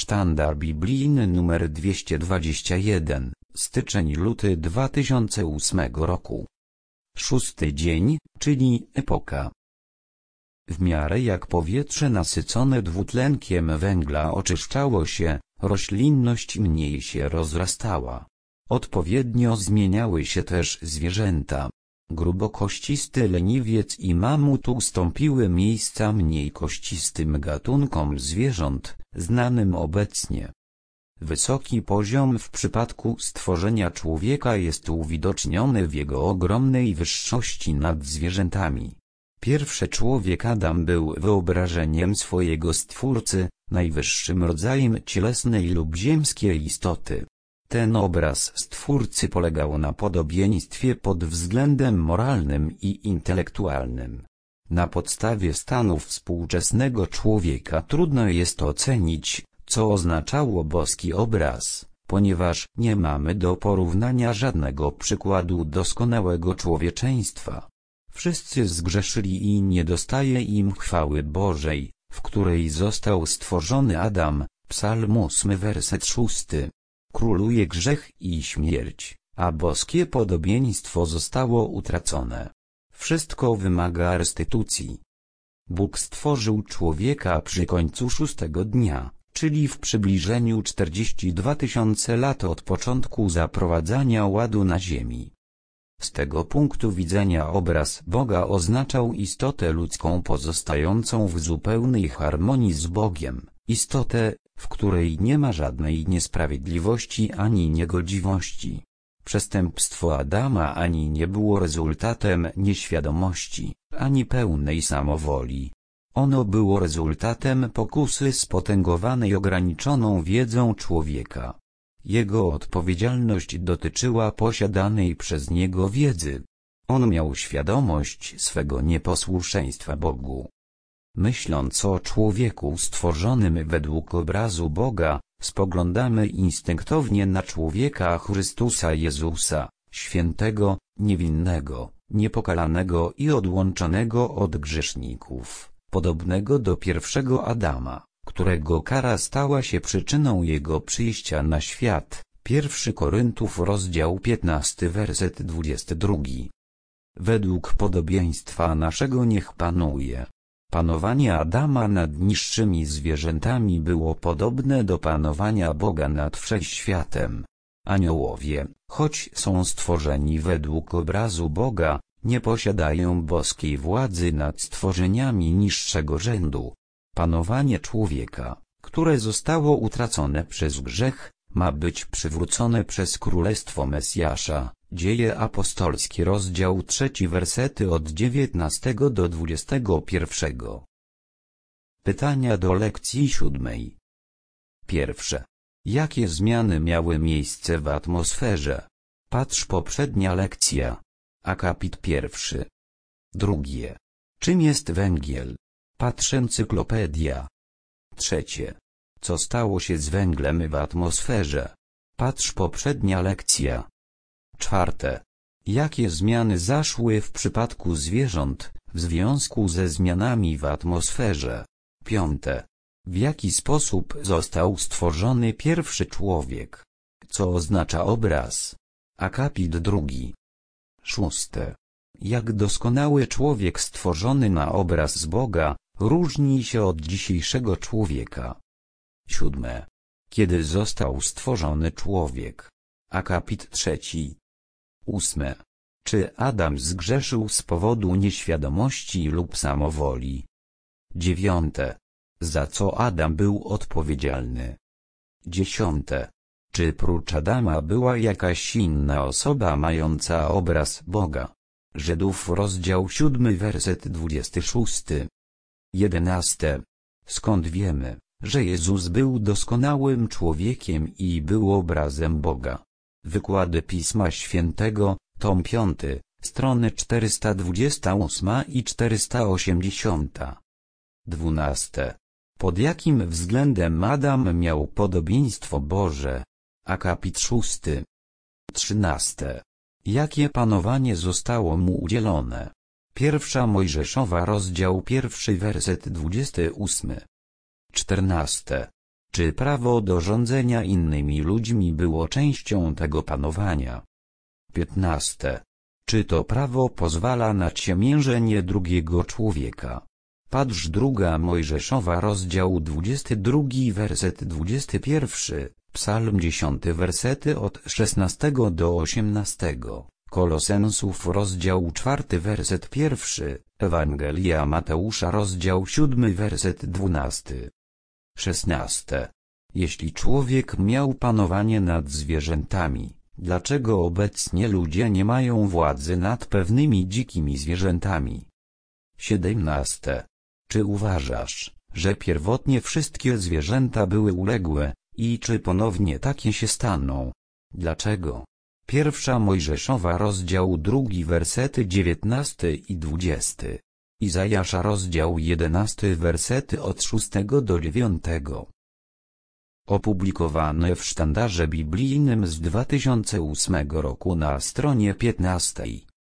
Sztandar biblijny nr 221, styczeń-luty 2008 roku. 6. dzień, czyli epoka. W miarę jak powietrze nasycone dwutlenkiem węgla oczyszczało się, roślinność mniej się rozrastała. Odpowiednio zmieniały się też zwierzęta. Grubokościsty leniwiec i mamut ustąpiły miejsca mniej kościstym gatunkom zwierząt, znanym obecnie. Wysoki poziom w przypadku stworzenia człowieka jest uwidoczniony w jego ogromnej wyższości nad zwierzętami. Pierwszy człowiek Adam był wyobrażeniem swojego Stwórcy, najwyższym rodzajem cielesnej lub ziemskiej istoty. Ten obraz Stwórcy polegał na podobieństwie pod względem moralnym i intelektualnym. Na podstawie stanu współczesnego człowieka trudno jest ocenić, co oznaczało boski obraz, ponieważ nie mamy do porównania żadnego przykładu doskonałego człowieczeństwa. Wszyscy zgrzeszyli i nie dostaje im chwały Bożej, w której został stworzony Adam. Psalm 8 werset 6. Króluje grzech i śmierć, a boskie podobieństwo zostało utracone. Wszystko wymaga restytucji. Bóg stworzył człowieka przy końcu 6. dnia, czyli w przybliżeniu 42 000 lat od początku zaprowadzania ładu na ziemi. Z tego punktu widzenia obraz Boga oznaczał istotę ludzką pozostającą w zupełnej harmonii z Bogiem, istotę, w której nie ma żadnej niesprawiedliwości ani niegodziwości. Przestępstwo Adama ani nie było rezultatem nieświadomości, ani pełnej samowoli. Ono było rezultatem pokusy spotęgowanej ograniczoną wiedzą człowieka. Jego odpowiedzialność dotyczyła posiadanej przez niego wiedzy. On miał świadomość swego nieposłuszeństwa Bogu. Myśląc o człowieku stworzonym według obrazu Boga, spoglądamy instynktownie na człowieka Chrystusa Jezusa, świętego, niewinnego, niepokalanego i odłączonego od grzeszników, podobnego do pierwszego Adama, którego kara stała się przyczyną jego przyjścia na świat. 1 Koryntów rozdział 15 werset 22. Według podobieństwa naszego niech panuje. Panowanie Adama nad niższymi zwierzętami było podobne do panowania Boga nad wszechświatem. Aniołowie, choć są stworzeni według obrazu Boga, nie posiadają boskiej władzy nad stworzeniami niższego rzędu. Panowanie człowieka, które zostało utracone przez grzech, ma być przywrócone przez Królestwo Mesjasza. Dzieje apostolskie rozdział 3 wersety od 19 do 21. Pytania do lekcji 7. Pierwsze. Jakie zmiany miały miejsce w atmosferze? Patrz poprzednia lekcja. Akapit 1. Drugie. Czym jest węgiel? Patrz encyklopedia. Trzecie. Co stało się z węglem w atmosferze? Patrz poprzednia lekcja. Czwarte. Jakie zmiany zaszły w przypadku zwierząt, w związku ze zmianami w atmosferze? Piąte. W jaki sposób został stworzony pierwszy człowiek? Co oznacza obraz? Akapit 2. Szóste. Jak doskonały człowiek stworzony na obraz Boga, różni się od dzisiejszego człowieka? Siódme. Kiedy został stworzony człowiek? Akapit 3. Ósme. Czy Adam zgrzeszył z powodu nieświadomości lub samowoli? Dziewiąte. Za co Adam był odpowiedzialny? Dziesiąte. Czy prócz Adama była jakaś inna osoba mająca obraz Boga? Żydów rozdział 7 werset 26. 11. Skąd wiemy, że Jezus był doskonałym człowiekiem i był obrazem Boga? Wykłady Pisma Świętego, tom 5, strony 428 i 480. 12. Pod jakim względem Adam miał podobieństwo Boże? Akapit 6. 13. Jakie panowanie zostało mu udzielone? 1 Mojżeszowa rozdział 1 werset 28. 14. Czy prawo do rządzenia innymi ludźmi było częścią tego panowania? 15. Czy to prawo pozwala na ciemiężenie drugiego człowieka? Patrz Druga Mojżeszowa rozdział 22 werset 21, Psalm 10 wersety od 16 do 18, Kolosensów rozdział 4 werset 1, Ewangelia Mateusza rozdział 7 werset 12. 16. Jeśli człowiek miał panowanie nad zwierzętami, dlaczego obecnie ludzie nie mają władzy nad pewnymi dzikimi zwierzętami? 17. Czy uważasz, że pierwotnie wszystkie zwierzęta były uległe, i czy ponownie takie się staną? Dlaczego? Pierwsza Mojżeszowa rozdział 2 wersety 19 i 20. Izajasza rozdział 11 wersety od 6 do 9. Opublikowane w Sztandarze Biblijnym z 2008 roku na stronie 15.